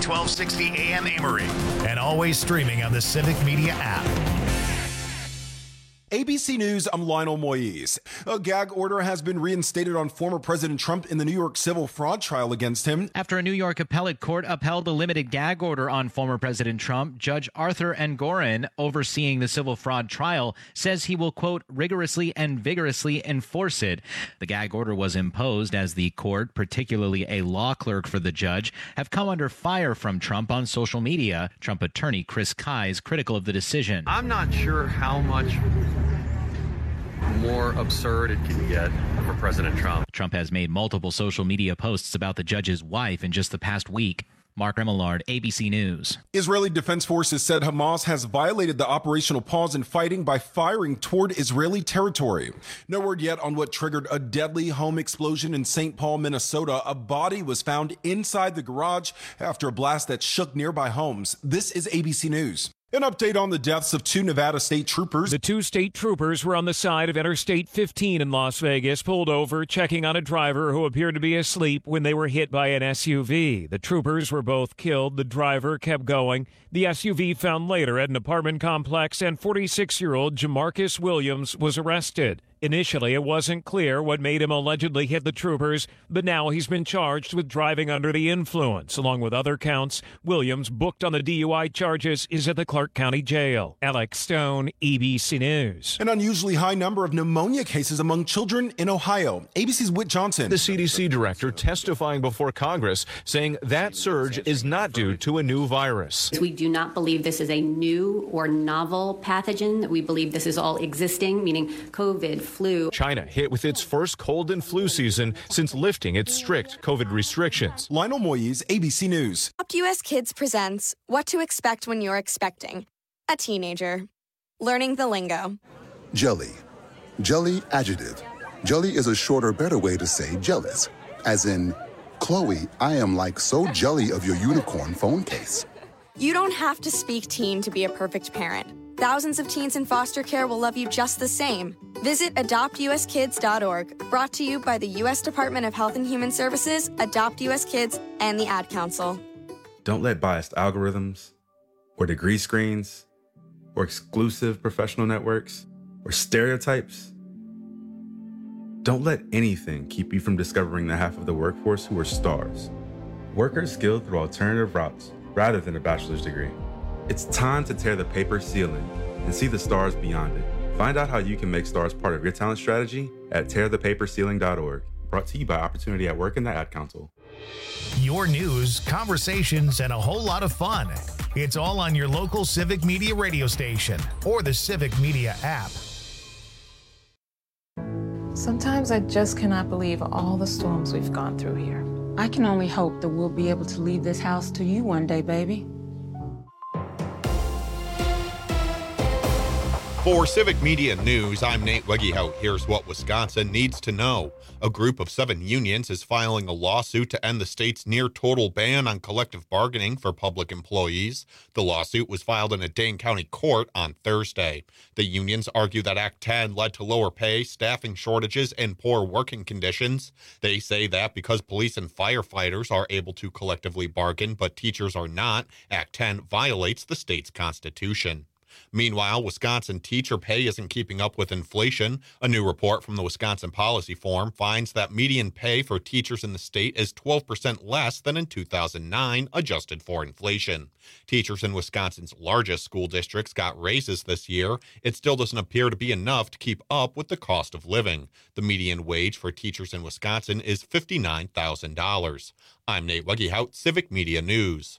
1260 AM Amory, and always streaming on the Civic Media app. ABC News, I'm Lionel Moyes. A gag order has been reinstated on former President Trump in the New York civil fraud trial against him. After a New York appellate court upheld the limited gag order on former President Trump, Judge Arthur Engoron, overseeing the civil fraud trial, says he will, quote, rigorously and vigorously enforce it. The gag order was imposed as the court, particularly a law clerk for the judge, have come under fire from Trump on social media. Trump attorney Chris Kye is critical of the decision. I'm not sure how much more absurd it can get for President Trump. Trump has made multiple social media posts about the judge's wife in just the past week. Mark Remillard, ABC News. Israeli Defense Forces said Hamas has violated the operational pause in fighting by firing toward Israeli territory. No word yet on what triggered a deadly home explosion in St. Paul, Minnesota. A body was found inside the garage after a blast that shook nearby homes. This is ABC News. An update on the deaths of 2 Nevada state troopers. The 2 state troopers were on the side of Interstate 15 in Las Vegas, pulled over, checking on a driver who appeared to be asleep when they were hit by an SUV. The troopers were both killed. The driver kept going. The SUV found later at an apartment complex, and 46-year-old Jamarcus Williams was arrested. Initially, it wasn't clear what made him allegedly hit the troopers, but now he's been charged with driving under the influence, along with other counts. Williams, booked on the DUI charges, is at the Clark County Jail. Alex Stone, ABC News. An unusually high number of pneumonia cases among children in Ohio. ABC's Whit Johnson. The CDC director testifying before Congress, saying that surge is not due to a new virus. We do not believe this is a new or novel pathogen. We believe this is all existing, meaning COVID, flu. China hit with its first cold and flu season since lifting its strict COVID restrictions. Lionel Moyes, ABC News. Adopt US Kids presents What to Expect When You're Expecting a Teenager. Learning the lingo. Jelly. Jelly adjective. Jelly is a shorter, better way to say jealous. As in, Chloe, I am like so jelly of your unicorn phone case. You don't have to speak teen to be a perfect parent. Thousands of teens in foster care will love you just the same. Visit adoptuskids.org, brought to you by the U.S. Department of Health and Human Services, Adopt U.S. Kids, and the Ad Council. Don't let biased algorithms, or degree screens, or exclusive professional networks, or stereotypes. Don't let anything keep you from discovering the half of the workforce who are stars. Workers skilled through alternative routes rather than a bachelor's degree. It's time to tear the paper ceiling and see the stars beyond it. Find out how you can make stars part of your talent strategy at tearthepaperceiling.org. Brought to you by Opportunity at Work and the Ad Council. Your news, conversations, and a whole lot of fun. It's all on your local Civic Media radio station or the Civic Media app. Sometimes I just cannot believe all the storms we've gone through here. I can only hope that we'll be able to leave this house to you one day, baby. For Civic Media News, I'm Nate Wegehout. Here's what Wisconsin needs to know. A group of 7 unions is filing a lawsuit to end the state's near-total ban on collective bargaining for public employees. The lawsuit was filed in a Dane County court on Thursday. The unions argue that Act 10 led to lower pay, staffing shortages, and poor working conditions. They say that because police and firefighters are able to collectively bargain, but teachers are not, Act 10 violates the state's constitution. Meanwhile, Wisconsin teacher pay isn't keeping up with inflation. A new report from the Wisconsin Policy Forum finds that median pay for teachers in the state is 12% less than in 2009, adjusted for inflation. Teachers in Wisconsin's largest school districts got raises this year. It still doesn't appear to be enough to keep up with the cost of living. The median wage for teachers in Wisconsin is $59,000. I'm Nate Wegehout, Civic Media News.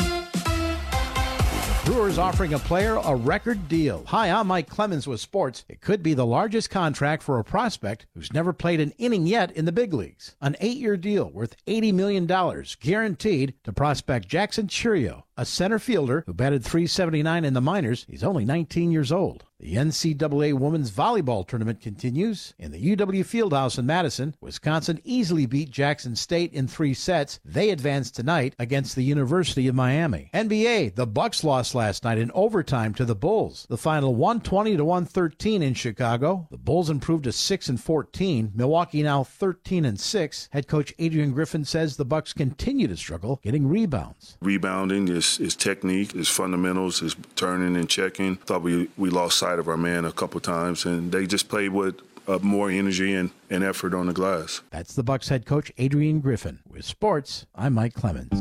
Brewers offering a player a record deal. Hi, I'm Mike Clemens with sports. It could be the largest contract for a prospect who's never played an inning yet in the big leagues. An 8-year deal worth $80 million guaranteed to prospect Jackson Chourio a center fielder who batted .379 in the minors. He's only 19 years old. The NCAA Women's Volleyball Tournament continues. In the UW Fieldhouse in Madison, Wisconsin easily beat Jackson State in 3 sets. They advance tonight against the University of Miami. NBA, the Bucks lost last night in overtime to the Bulls. The final 120-113 in Chicago. The Bulls improved to 6-14. Milwaukee now 13-6. Head coach Adrian Griffin says the Bucks continue to struggle getting rebounds. Rebounding is technique, is fundamentals, is turning and checking. Thought we lost sight of our man a couple times, and they just played with more energy and effort on the glass. That's the Bucks head coach Adrian Griffin. With sports, I'm Mike Clemens.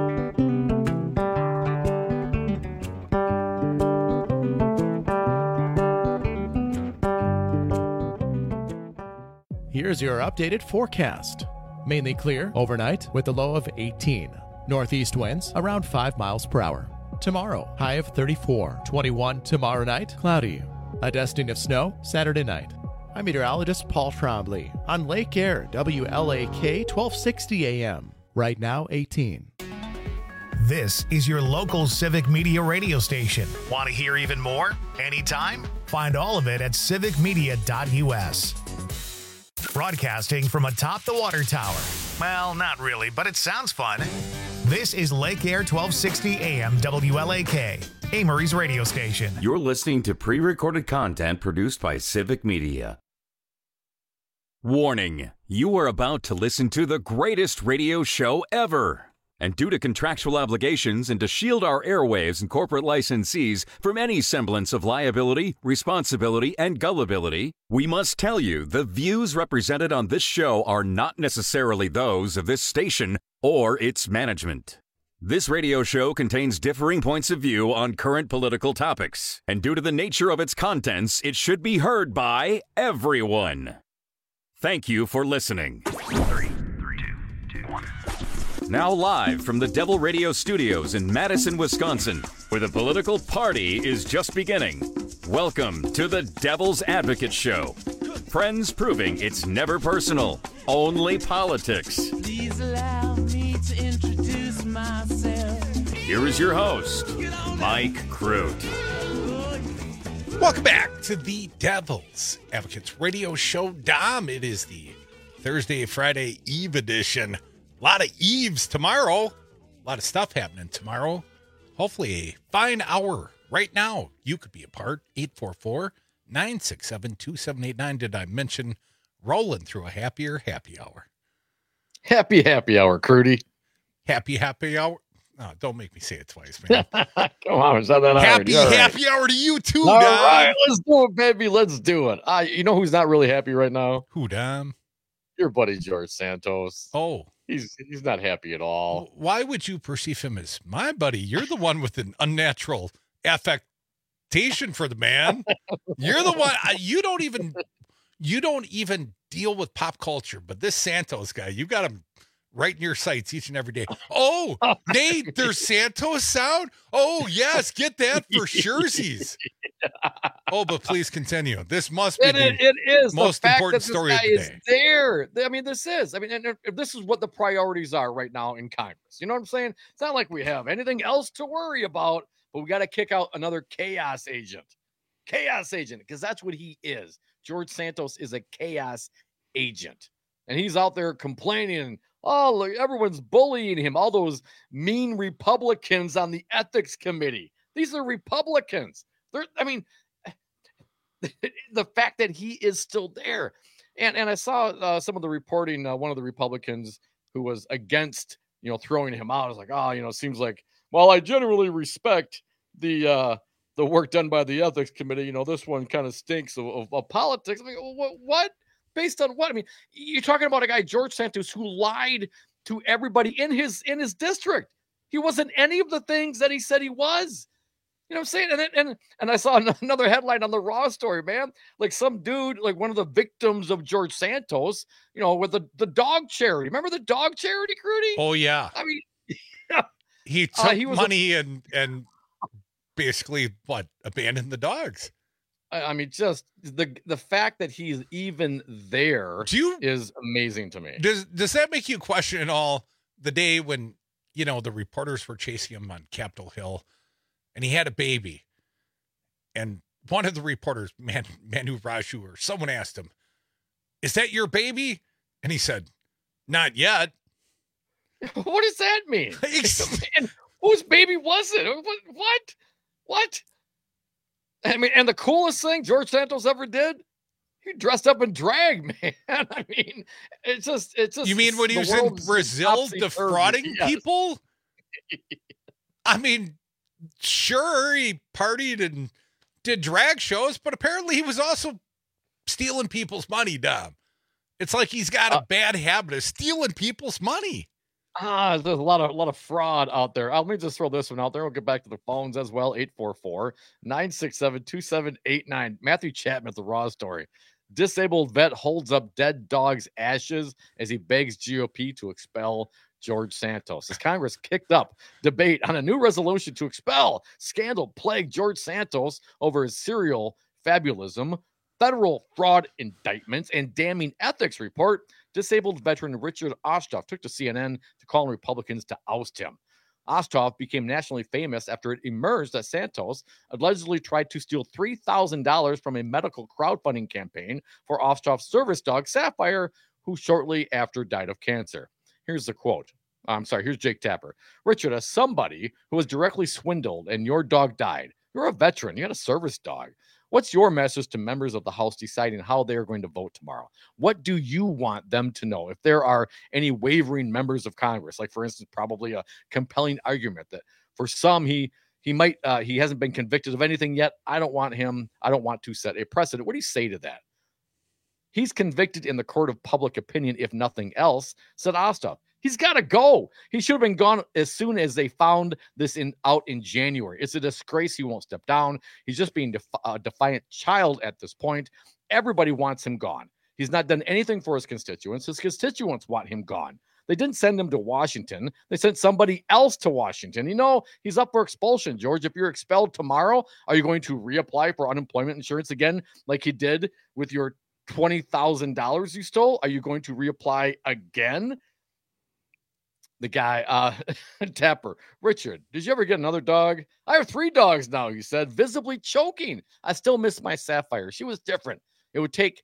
Here's your updated forecast. Mainly clear overnight with a low of 18. Northeast winds around 5 miles per hour. Tomorrow, high of 34. 21 tomorrow night, cloudy. A dusting of snow Saturday night. I'm meteorologist Paul Trombley on Lake Air, WLAK 1260 AM. Right now, 18. This is your local Civic Media radio station. Want to hear even more? Anytime? Find all of it at civicmedia.us. Broadcasting from atop the water tower. Well, not really, but it sounds fun. This is Lake Air 1260 AM WLAK, Amory's radio station. You're listening to pre-recorded content produced by Civic Media. Warning, you are about to listen to the greatest radio show ever. And due to contractual obligations and to shield our airwaves and corporate licensees from any semblance of liability, responsibility, and gullibility, we must tell you the views represented on this show are not necessarily those of this station or its management. This radio show contains differing points of view on current political topics, and due to the nature of its contents, it should be heard by everyone. Thank you for listening. 3, 2, 1. Now live from the Devil Radio Studios in Madison, Wisconsin, where the political party is just beginning. Welcome to the Devil's Advocate Show. Friends proving it's never personal, only politics. Please allow me to introduce myself. Here is your host, Mike Crute. Welcome back to the Devil's Advocates Radio Show. Dom, it is the Thursday, Friday Eve edition. A lot of Eves tomorrow. A lot of stuff happening tomorrow. Hopefully a fine hour right now. You could be a part. 844-967-2789. Did I mention rolling through a happier happy hour? Happy hour, Crudy. Happy hour. Oh, don't make me say it twice, man. Come on, it's not that hard. Happy hour to you too, All Dom. right, let's do it, baby. Let's do it. You know who's not really happy right now? Who, Dom? Your buddy George Santos. Oh. He's not happy at all. Why would you perceive him as my buddy? You're the one with an unnatural affectation for the man. You're the one. You don't even deal with pop culture, but this Santos guy, you got him right in your sights each and every day. Oh, Nate, there's Santos sound. Oh, yes, get that for surezies. Oh, but please continue. This must be it is most the fact important that story this of guy the is day. there. I mean, this is. I mean, and if this is what the priorities are right now in Congress. You know what I'm saying? It's not like we have anything else to worry about, but we got to kick out another chaos agent. Chaos agent, because that's what he is. George Santos is a chaos agent. And he's out there complaining. Oh, look, everyone's bullying him. All those mean Republicans on the ethics committee. These are Republicans. The fact that he is still there. And I saw some of the reporting, one of the Republicans who was against, throwing him out. I was like, it seems like, well, I generally respect the work done by the ethics committee. This one kind of stinks of politics. I'm like, what? Based on what? I mean, you're talking about a guy, George Santos, who lied to everybody in his district. He wasn't any of the things that he said he was. You know what I'm saying? And I saw another headline on the Raw story, man. Like some dude, like one of the victims of George Santos, with the dog charity. Remember the dog charity, Crudy? Oh, yeah. I mean, he took money and basically, abandoned the dogs. I mean, just the fact that he's even there is amazing to me. Does that make you question at all the day when the reporters were chasing him on Capitol Hill, and he had a baby. And one of the reporters, Manu Raju, or someone asked him, "Is that your baby?" And he said, "Not yet." What does that mean? And whose baby was it? What? I mean, and the coolest thing George Santos ever did, he dressed up in drag, man. I mean, it's just. You mean when he was in Brazil defrauding people? I mean, sure, he partied and did drag shows, but apparently he was also stealing people's money, Dom. It's like he's got a bad habit of stealing people's money. There's a lot of fraud out there. Let me just throw this one out there. We'll get back to the phones as well. 844-967-2789. Matthew Chapman at the Raw Story. Disabled vet holds up dead dog's ashes as he begs GOP to expel George Santos. As Congress kicked up debate on a new resolution to expel scandal-plagued George Santos over his serial fabulism, federal fraud indictments, and damning ethics report, disabled veteran Richard Osthoff took to CNN to call on Republicans to oust him. Osthoff became nationally famous after it emerged that Santos allegedly tried to steal $3,000 from a medical crowdfunding campaign for Osthoff's service dog, Sapphire, who shortly after died of cancer. Here's the quote. Here's Jake Tapper. "Richard, as somebody who was directly swindled and your dog died, you're a veteran, you had a service dog. What's your message to members of the House deciding how they are going to vote tomorrow? What do you want them to know? If there are any wavering members of Congress, like for instance, probably a compelling argument that for some he hasn't been convicted of anything yet. I don't want to set a precedent." What do you say to that? "He's convicted in the court of public opinion, if nothing else," said Osthoff. "He's got to go. He should have been gone as soon as they found this out in January. It's a disgrace he won't step down. He's just being a defiant child at this point. Everybody wants him gone. He's not done anything for his constituents. His constituents want him gone. They didn't send him to Washington. They sent somebody else to Washington. He's up for expulsion, George. If you're expelled tomorrow, are you going to reapply for unemployment insurance again like you did with your $20,000 you stole? Are you going to reapply again?" The guy, Tapper, "Richard, did you ever get another dog?" "I have 3 dogs now," he said, visibly choking. "I still miss my Sapphire. She was different. It would take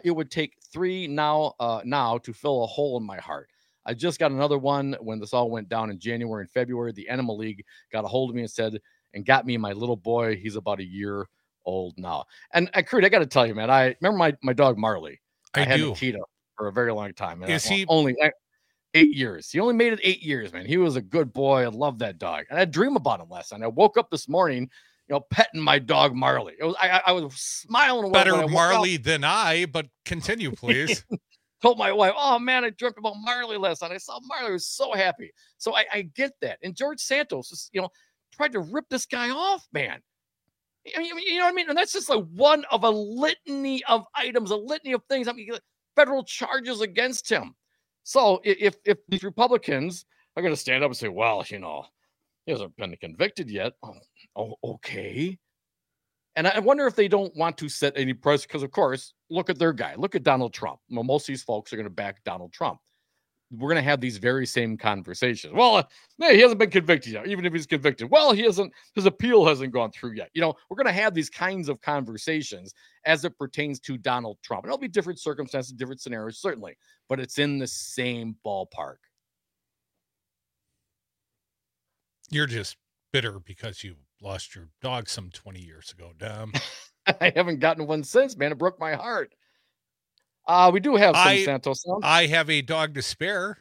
3 now to fill a hole in my heart. I just got another one when this all went down in January and February. The Animal League got a hold of me and got me my little boy. He's about a year old now." And Creed, I got to tell you, man, I remember my dog Marley. I had Nikita for a very long time. And Is he only 8 years? He only made it 8 years, man. He was a good boy. I love that dog. And I dream about him last night. I woke up this morning, petting my dog Marley. I was smiling away. Better Marley than I, but continue, please. Told my wife, "Oh man, I dreamt about Marley last night. I saw Marley. I was so happy." So I get that. And George Santos is, tried to rip this guy off, man. You know what I mean? And that's just like one of a litany of items, a litany of things. Federal charges against him. So if these Republicans are going to stand up and say, "Well, he hasn't been convicted yet," oh, okay. And I wonder if they don't want to set any precedent, because of course, look at their guy. Look at Donald Trump. Most of these folks are going to back Donald Trump. We're going to have these very same conversations. "Well, he hasn't been convicted yet. Even if he's convicted, well, his appeal hasn't gone through yet." We're going to have these kinds of conversations as it pertains to Donald Trump. And it'll be different circumstances, different scenarios, certainly, but it's in the same ballpark. You're just bitter because you lost your dog some 20 years ago, Dom. I haven't gotten one since, man. It broke my heart. We do have some Santos sounds. I have a dog to spare.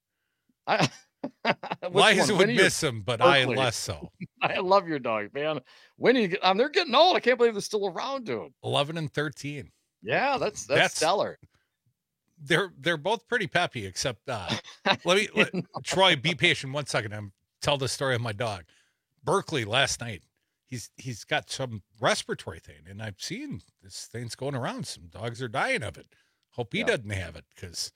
Liza would miss him, but Berkeley. I less so. I love your dog, man. They're getting old. I can't believe they're still around, dude. 11 and 13. Yeah, that's stellar. They're both pretty peppy, except Troy, be patient 1 second. I'm tell the story of my dog. Berkeley last night. He's got some respiratory thing, and I've seen this thing's going around. Some dogs are dying of it. Hope he doesn't have it, because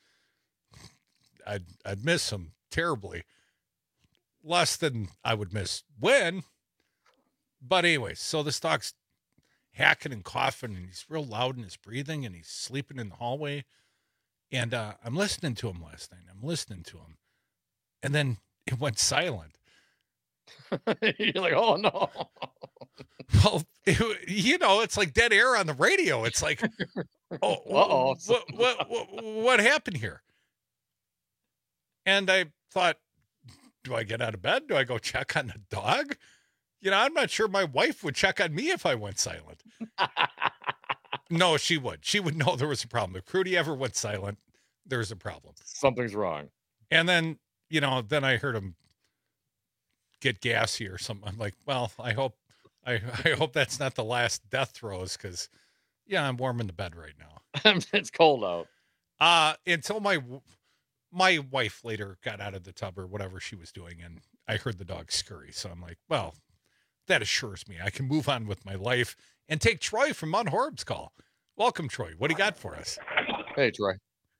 I'd miss him terribly. Less than I would miss Win. But anyway, so this dog's hacking and coughing, and he's real loud in his breathing, and he's sleeping in the hallway. And I'm listening to him last night. And then it went silent. You're like, oh no. Well, it's like dead air on the radio. It's like, oh, what happened here? And I thought, do I get out of bed? Do I go check on the dog? I'm not sure my wife would check on me if I went silent. No, she would. She would know there was a problem. If Crudy ever went silent, there's a problem. Something's wrong. And then, then I heard him get gassy or something. I'm like, well, I hope that's not the last death throes, because, I'm warm in the bed right now. It's cold out. Until my wife later got out of the tub or whatever she was doing, and I heard the dog scurry. So I'm like, well, that assures me I can move on with my life and take Troy from Mount Horeb's call. Welcome, Troy. What do you got for us? Hey, Troy.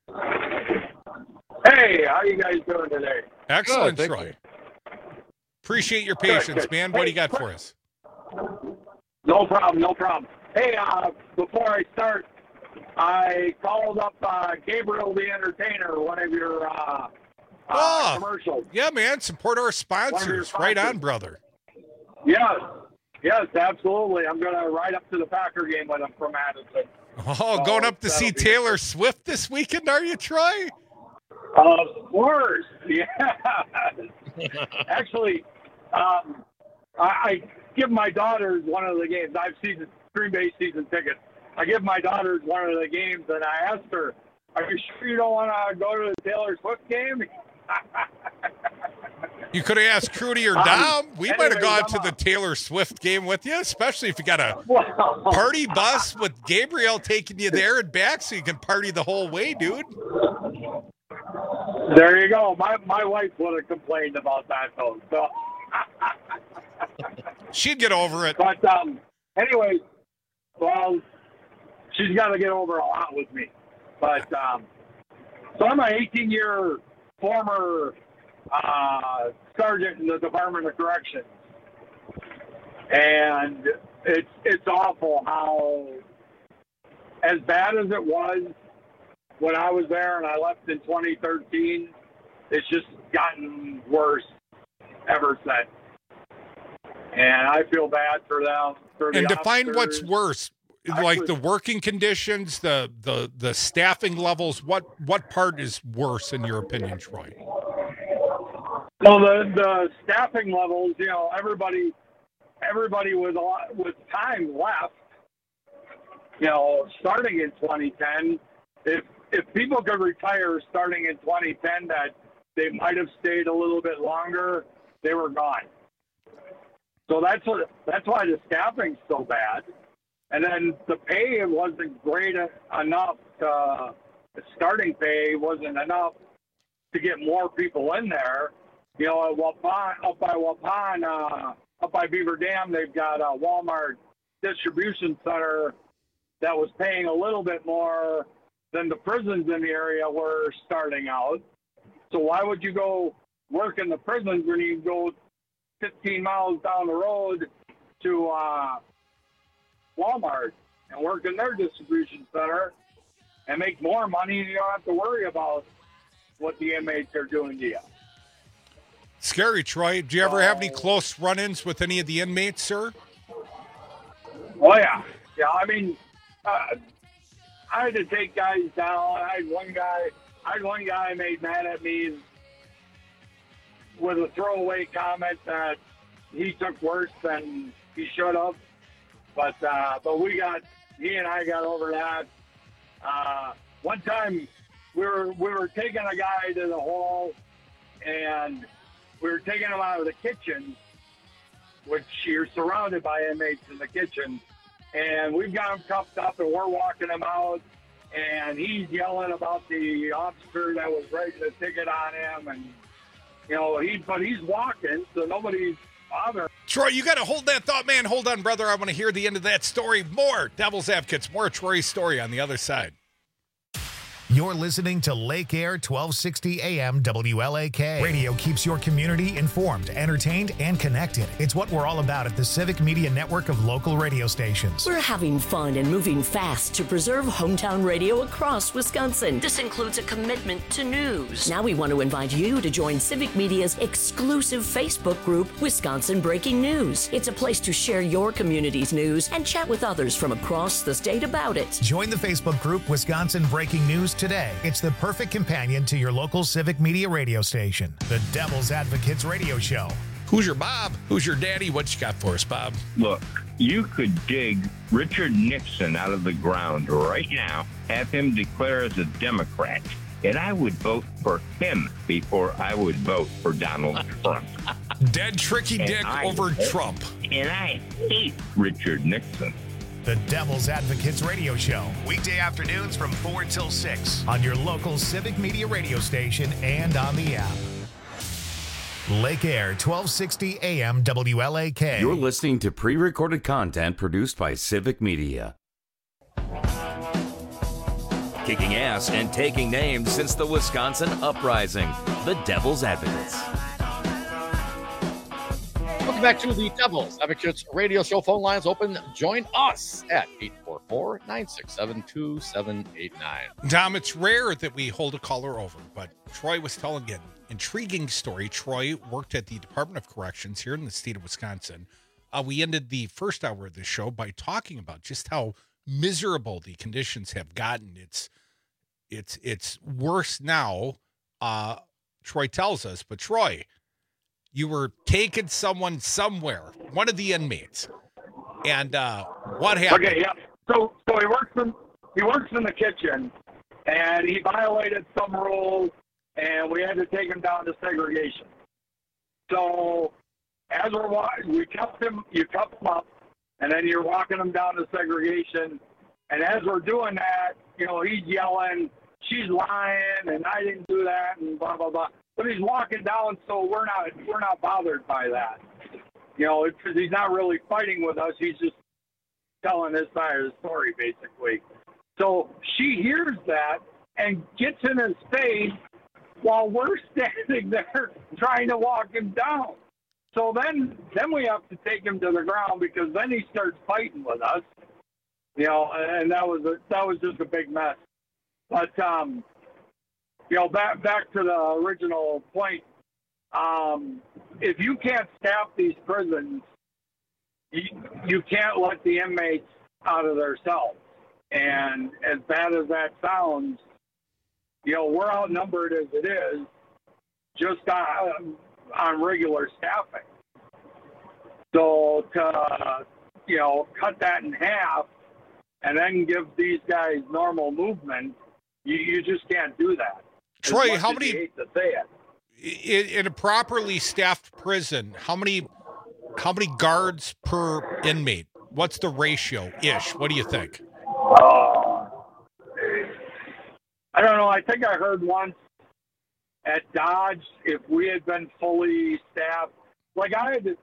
Hey, how you guys doing today? Excellent, Troy. Appreciate your patience, man. What do you got for us? No problem. Hey, before I start, I called up Gabriel the Entertainer, one of your commercials. Yeah, man. Support our sponsors. Right on, brother. Yes, absolutely. I'm going to ride up to the Packer game with him from Madison. Oh, going up to see Taylor Swift this weekend, are you, Troy? Of course, yeah. Actually, I give my daughters one of the games. I've seen Green Bay season tickets. I give my daughters one of the games, and I asked her, "Are you sure you don't want to go to the Taylor Swift game?" You could have asked Crudy or Dom. We might have gone to the Taylor Swift game with you, especially if you got a party bus with Gabriel taking you there and back so you can party the whole way, dude. There you go. My wife would have complained about that, though. So. She'd get over it. But anyway, well, she's got to get over a lot with me. But so I'm an 18-year former sergeant in the Department of Corrections, and it's awful how, as bad as it was when I was there and I left in 2013, it's just gotten worse ever since. And I feel bad for them. And define what's worse, like the working conditions, the staffing levels. What part is worse in your opinion, Troy? Well, the staffing levels. Everybody with time left. Starting in 2010, if people could retire starting in 2010, that they might have stayed a little bit longer, they were gone. So that's why the staffing's so bad. And then the pay wasn't great enough. The starting pay wasn't enough to get more people in there. At Waupun, up by Beaver Dam, they've got a Walmart distribution center that was paying a little bit more than the prisons in the area were starting out. So why would you go work in the prisons when you go 15 miles down the road to Walmart and work in their distribution center and make more money, and you don't have to worry about what the inmates are doing to you? Scary, Troy. Do you ever have any close run-ins with any of the inmates, sir? Oh, yeah. Yeah, I mean, I had to take guys down. I had one guy made mad at me with a throwaway comment that he took worse than he should have. But he and I got over that. One time we were taking a guy to the hall, and we were taking him out of the kitchen, which you're surrounded by inmates in the kitchen, and we've got him cuffed up and we're walking him out, and he's yelling about the officer that was writing the ticket on him, and he's walking, so nobody's bothering. Troy, you got to hold that thought, man. Hold on, brother. I want to hear the end of that story. More Devil's Advocates, more Troy's story on the other side. You're listening to Lake Air 1260 AM WLAK. Radio keeps your community informed, entertained, and connected. It's what we're all about at the Civic Media Network of local radio stations. We're having fun and moving fast to preserve hometown radio across Wisconsin. This includes a commitment to news. Now we want to invite you to join Civic Media's exclusive Facebook group, Wisconsin Breaking News. It's a place to share your community's news and chat with others from across the state about it. Join the Facebook group, Wisconsin Breaking News, today. It's the perfect companion to your local Civic Media radio station, the Devil's Advocates Radio Show. Who's your Bob? Who's your daddy? What you got for us, Bob? Look, you could dig Richard Nixon out of the ground right now, have him declare as a Democrat, and I would vote for him before I would vote for Donald Trump. Dead tricky dick over Trump. And I hate Richard Nixon. The Devil's Advocates Radio Show, weekday afternoons from 4 till 6 on your local Civic Media radio station and on the app. Lake Air 1260 AM WLAK. You're listening to pre-recorded content produced by Civic Media. Kicking ass and taking names since the Wisconsin Uprising. The Devil's Advocates. Welcome back to the Devil's Advocates Radio Show. Phone lines open. Join us at 844-967-2789. Tom, it's rare that we hold a caller over, but Troy was telling an intriguing story. Troy worked at the Department of Corrections here in the state of Wisconsin. We ended the first hour of the show by talking about just how miserable the conditions have gotten. It's worse now, Troy tells us. But Troy, you were taking someone somewhere, one of the inmates, and what happened? Okay, yeah. So he works in the kitchen, and he violated some rules, and we had to take him down to segregation. So as you cuff him up, and then you're walking him down to segregation, and as we're doing that, he's yelling, "She's lying," and "I didn't do that," and blah blah blah. But he's walking down, so we're not bothered by that. Because he's not really fighting with us. He's just telling his side of the story, basically. So she hears that and gets in his face while we're standing there trying to walk him down. So then we have to take him to the ground because then he starts fighting with us. And that was just a big mess. But back to the original point, if you can't staff these prisons, you can't let the inmates out of their cells. And as bad as that sounds, we're outnumbered as it is, just on regular staffing. So to, cut that in half and then give these guys normal movement, you just can't do that. Troy, how many? Hate to say it. In a properly staffed prison, how many guards per inmate? What's the ratio ish? What do you think? I don't know. I think I heard once at Dodge, if we had been fully staffed, like I had,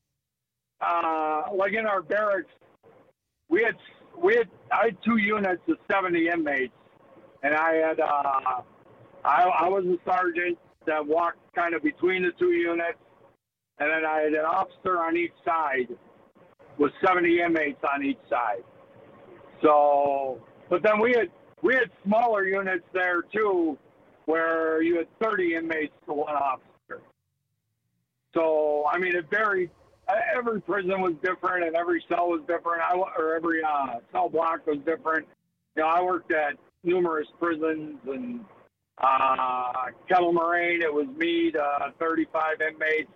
like in our barracks, I had 2 units of 70 inmates, and I had I was a sergeant that walked kind of between the 2 units, and then I had an officer on each side with 70 inmates on each side. So, but then we had smaller units there too, where you had 30 inmates to 1 officer. So, I mean, it varied. Every prison was different, and every cell was different. Every cell block was different. I worked at numerous prisons, and Kettle Moraine, it was me to 35 inmates.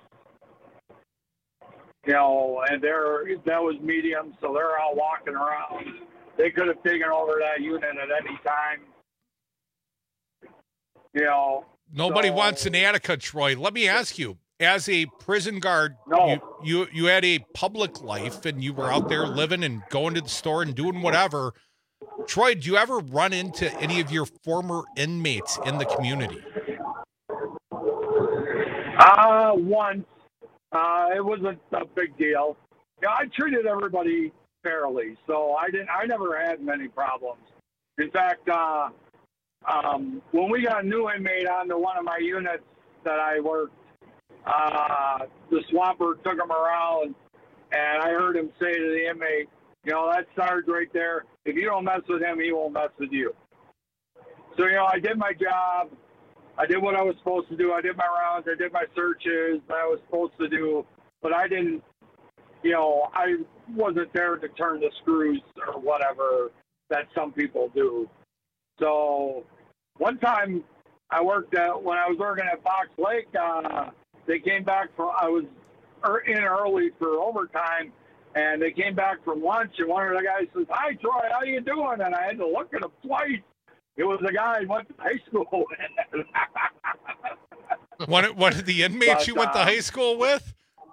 And that was medium, so they're all walking around. They could have taken over that unit at any time. Nobody wants an Attica, Troy. Let me ask you, as a prison guard, you had a public life, and you were out there living and going to the store and doing whatever. Troy, do you ever run into any of your former inmates in the community? Once. It wasn't a big deal. I treated everybody fairly, so I never had many problems. In fact, when we got a new inmate onto one of my units that I worked, the swamper took him around, and I heard him say to the inmate, that Sarge right there, if you don't mess with him, he won't mess with you. So, I did my job. I did what I was supposed to do. I did my rounds. I did my searches that I was supposed to do. But I didn't, I wasn't there to turn the screws or whatever that some people do. So one time when I was working at Fox Lake, they came back I was in early for overtime, and they came back from lunch, and one of the guys says, "Hi, Troy, how you doing?" And I had to look at him twice. It was the guy I went to high school with. One of the inmates you went to high school with?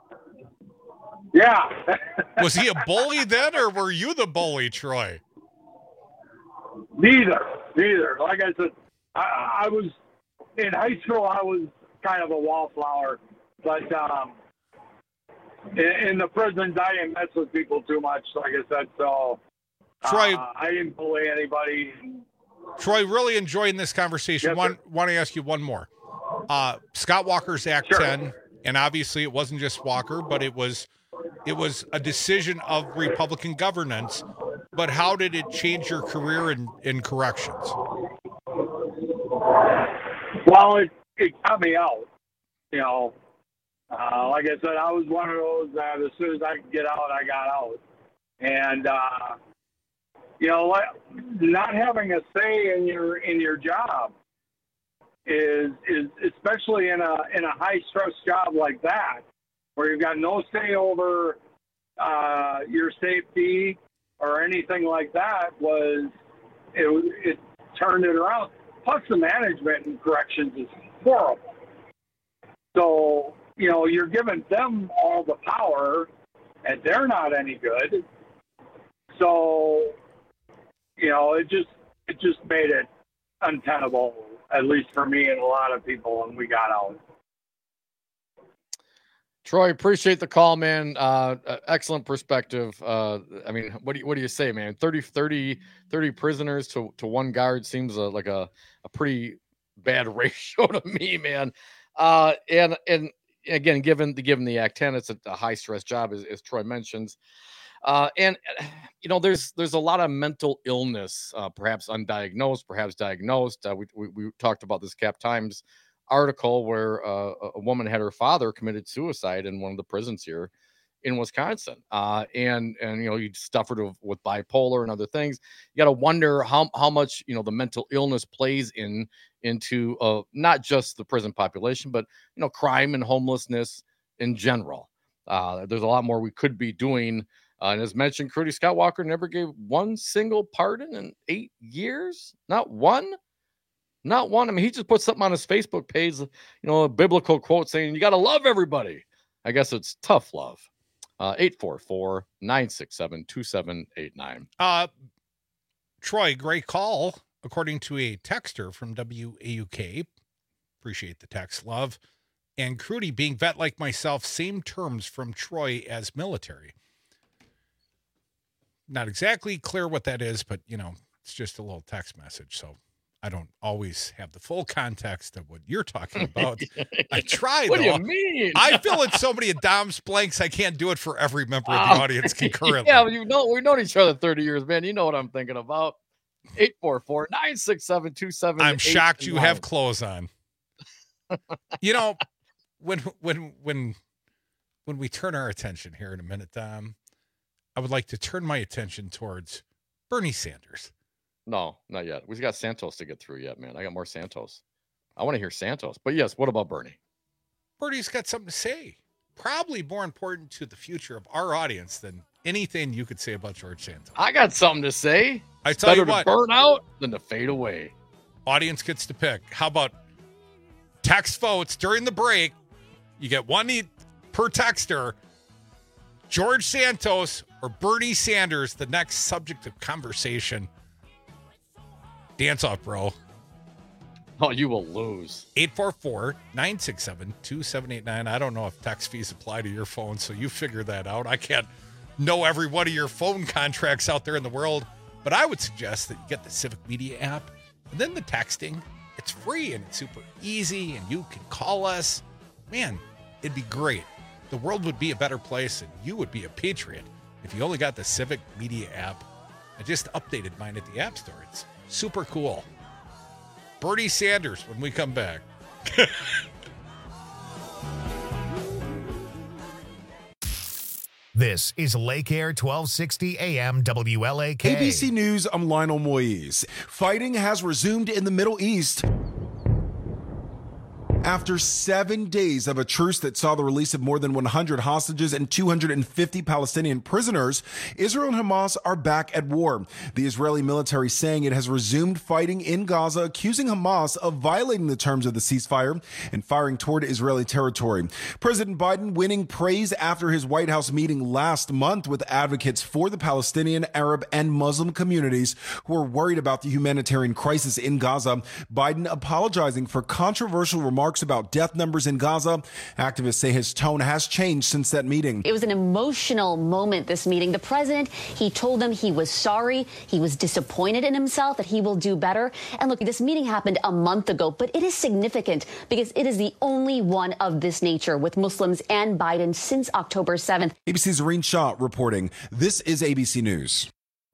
Yeah. Was he a bully then, or were you the bully, Troy? Neither. Like I said, I was in high school. I was kind of a wallflower, but in the prisons, I didn't mess with people too much. Like I said, so Troy, I didn't bully anybody. Troy, really enjoying this conversation. Yes, Want to ask you one more. Scott Walker's Act 10, and obviously it wasn't just Walker, but it was a decision of Republican governance. But how did it change your career in corrections? Well, it got me out. Like I said, I was one of those that as soon as I could get out, I got out. And not having a say in your job is especially in a high stress job like that, where you've got no say over your safety or anything like that. It turned it around. Plus, the management in corrections is horrible. So you're giving them all the power, and they're not any good. So it just made it untenable, at least for me and a lot of people, when we got out. Troy, appreciate the call, man. Excellent perspective. I mean, what do you say, man? 30 prisoners to one guard seems like a pretty bad ratio to me, man. And again, given the Act 10, it's a high stress job, as Troy mentions. And there's a lot of mental illness, perhaps undiagnosed, perhaps diagnosed. We talked about this Cap Times article where a woman had her father committed suicide in one of the prisons here in Wisconsin. And he suffered with bipolar and other things. You got to wonder how much, the mental illness plays into not just the prison population, but, crime and homelessness in general. There's a lot more we could be doing. And as mentioned, Crudy, Scott Walker never gave one single pardon in 8 years. Not one. I mean, he just put something on his Facebook page, a biblical quote saying, "You got to love everybody." I guess it's tough love. 844-967-2789. Troy, great call. According to a texter from WAUK, appreciate the text, love. And Crudy, being vet like myself, same terms from Troy as military. Not exactly clear what that is, but, it's just a little text message. So I don't always have the full context of what you're talking about. I try, What though. do you mean? I fill in so many of Dom's blanks, I can't do it for every member of the audience concurrently. Yeah, we've known each other 30 years, man. You know what I'm thinking about. 844-967-2789. I'm shocked you have clothes on. When we turn our attention here in a minute, Dom, I would like to turn my attention towards Bernie Sanders. No, not yet. We've got Santos to get through yet, man. I got more Santos. I want to hear Santos. But yes, what about Bernie? Bernie's got something to say. Probably more important to the future of our audience than anything you could say about George Santos. I got something to say. I tell you what, to burn out than to fade away. Audience gets to pick. How about text votes during the break? You get one per texter. George Santos or Bernie Sanders, the next subject of conversation. Dance off, bro. Oh, you will lose. 844-967-2789. I don't know if text fees apply to your phone, so you figure that out. I can't know every one of your phone contracts out there in the world, but I would suggest that you get the Civic Media app. And then the texting, it's free and it's super easy and you can call us. Man, it'd be great. The world would be a better place and you would be a patriot if you only got the Civic Media app. I just updated mine at the App Store. It's super cool. Bernie Sanders when we come back. This is Lake Air 1260 AM WLAK. ABC News, I'm Lionel Moise. Fighting has resumed in the Middle East. After 7 days of a truce that saw the release of more than 100 hostages and 250 Palestinian prisoners, Israel and Hamas are back at war. The Israeli military saying it has resumed fighting in Gaza, accusing Hamas of violating the terms of the ceasefire and firing toward Israeli territory. President Biden winning praise after his White House meeting last month with advocates for the Palestinian, Arab, and Muslim communities who are worried about the humanitarian crisis in Gaza. Biden apologizing for controversial remarks about death numbers in Gaza. Activists say his tone has changed since that meeting. It was an emotional moment, this meeting. The president, he told them he was sorry. He was disappointed in himself, that he will do better. And look, this meeting happened a month ago, but it is significant because it is the only one of this nature with Muslims and Biden since October 7th. ABC's Zareen Shah reporting. This is ABC News.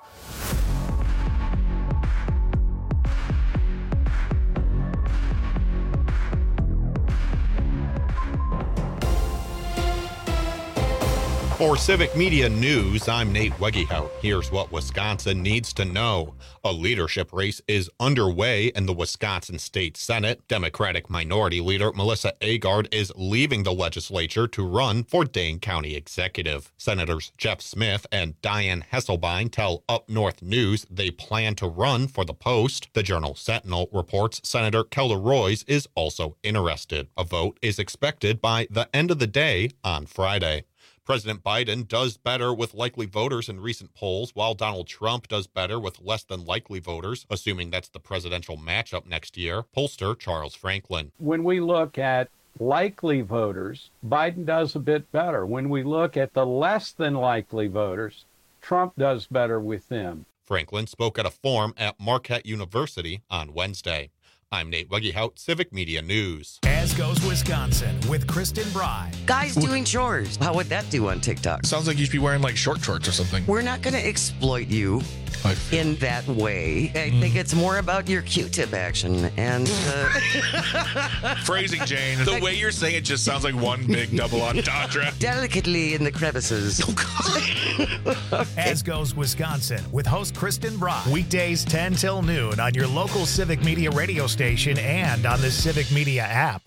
For Civic Media News, I'm Nate Wegehout. Here's what Wisconsin needs to know. A leadership race is underway in the Wisconsin State Senate. Democratic Minority Leader Melissa Agard is leaving the legislature to run for Dane County Executive. Senators Jeff Smith and Diane Hesselbein tell Up North News they plan to run for the post. The Journal Sentinel reports Senator Kelda Roys is also interested. A vote is expected by the end of the day on Friday. President Biden does better with likely voters in recent polls, while Donald Trump does better with less than likely voters, assuming that's the presidential matchup next year. Pollster Charles Franklin. When we look at likely voters, Biden does a bit better. When we look at the less than likely voters, Trump does better with them. Franklin spoke at a forum at Marquette University on Wednesday. I'm Nate Wegehout, Civic Media News. As goes Wisconsin with Kristen Bry. Guys doing chores. How would that do on TikTok? Sounds like you should be wearing like short shorts or something. We're not going to exploit you in that way. I think it's more about your Q-tip action and phrasing, Jane. The way you're saying it just sounds like one big double entendre. Delicately in the crevices. As goes Wisconsin with host Kristen Bry. Weekdays 10 till noon on your local Civic Media radio station and on the Civic Media app.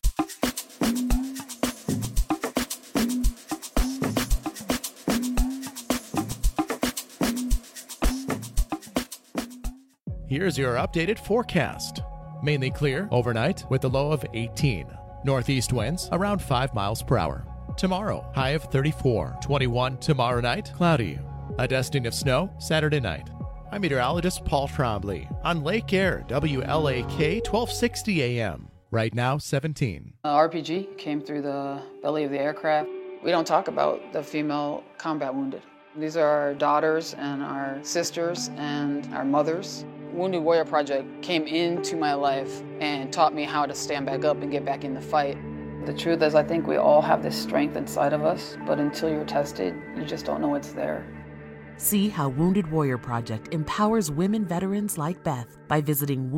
Here's your updated forecast. Mainly clear overnight with a low of 18. Northeast winds around 5 miles per hour. Tomorrow, high of 34. 21 tomorrow night, cloudy. A dusting of snow Saturday night. I'm meteorologist Paul Trombley on Lake Air, WLAK 1260 AM. Right now, 17. RPG came through the belly of the aircraft. We don't talk about the female combat wounded. These are our daughters and our sisters and our mothers. Wounded Warrior Project came into my life and taught me how to stand back up and get back in the fight. The truth is, I think we all have this strength inside of us, but until you're tested, you just don't know it's there. See how Wounded Warrior Project empowers women veterans like Beth by visiting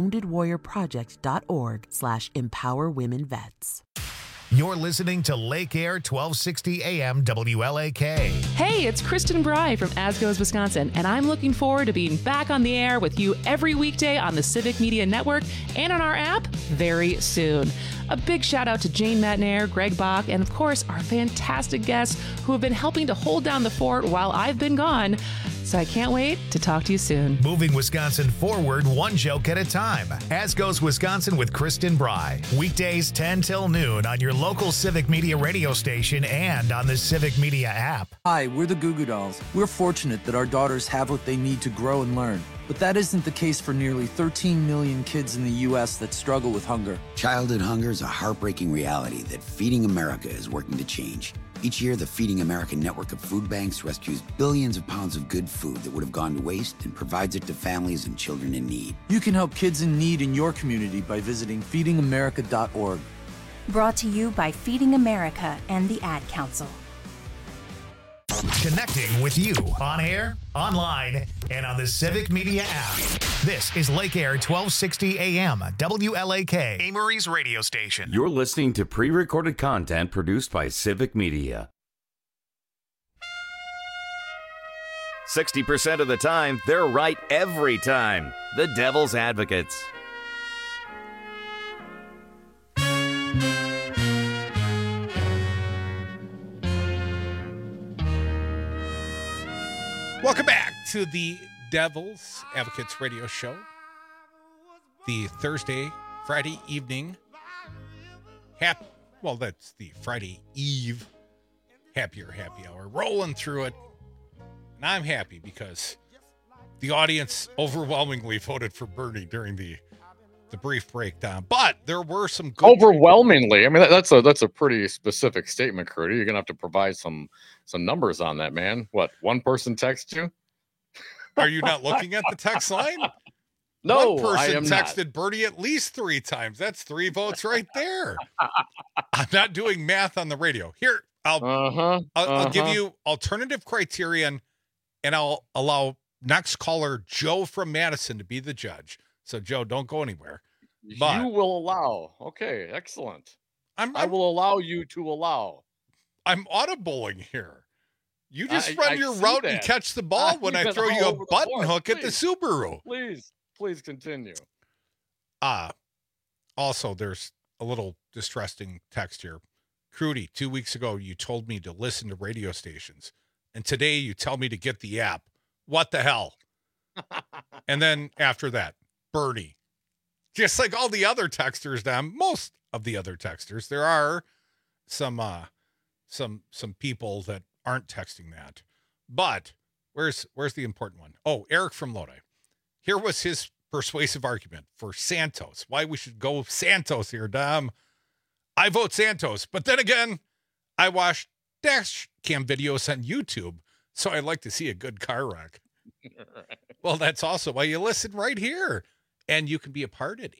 woundedwarriorproject.org/empowerwomenvets. You're listening to Lake Air 1260 AM WLAK. Hey, it's Kristen Bry from As Goes Wisconsin, and I'm looking forward to being back on the air with you every weekday on the Civic Media Network and on our app very soon. A big shout out to Jane Matnair, Greg Bach, and of course our fantastic guests who have been helping to hold down the fort while I've been gone. So I can't wait to talk to you soon. Moving Wisconsin forward one joke at a time. As goes Wisconsin with Kristen Bry. Weekdays 10 till noon on your local Civic Media radio station and on the Civic Media app. Hi, we're the Goo Goo Dolls. We're fortunate that our daughters have what they need to grow and learn. But that isn't the case for nearly 13 million kids in the U.S. that struggle with hunger. Childhood hunger is a heartbreaking reality that Feeding America is working to change. Each year, the Feeding America network of food banks rescues billions of pounds of good food that would have gone to waste and provides it to families and children in need. You can help kids in need in your community by visiting feedingamerica.org. Brought to you by Feeding America and the Ad Council. Connecting with you on air, online, and on the Civic Media app. This is Lake Air 1260 AM, WLAK, Amory's radio station. You're listening to pre-recorded content produced by Civic Media. 60% of the time, they're right every time. The Devil's Advocates. Welcome back to the Devil's Advocates radio show. The Thursday, Friday evening. That's the Friday Eve happy hour. Rolling through it. And I'm happy because the audience overwhelmingly voted for Bernie during the brief breakdown. But there were some good overwhelmingly. I mean, that's a pretty specific statement, Crudy. You're gonna have to provide some numbers on that, man. What, one person text you? Are you not looking at the text line? No, one person I am texted not. Bernie at least 3 times. That's 3 votes right there. I'm not doing math on the radio. Here, I'll give you alternative criterion, and I'll allow next caller Joe from Madison to be the judge. So, Joe, don't go anywhere. But you will allow. Okay, excellent. I will allow you to allow. I'm audibling here. You just run I your see route that. and catch the ball when I You've throw been you all a over the button board. hook at the Subaru. Please continue. Also, there's a little distressing text here. Crudy, 2 weeks ago, you told me to listen to radio stations. And today you tell me to get the app. What the hell? And then after that, Bernie. Just like all the other texters now, most of the other texters, there are some people that aren't texting that. But where's the important one? Oh, Eric from Lodi. Here was his persuasive argument for Santos. Why we should go Santos here, Dom. I vote Santos, but then again, I watch dash cam videos on YouTube, so I like to see a good car wreck. Well, that's also why you listen right here. And you can be a part at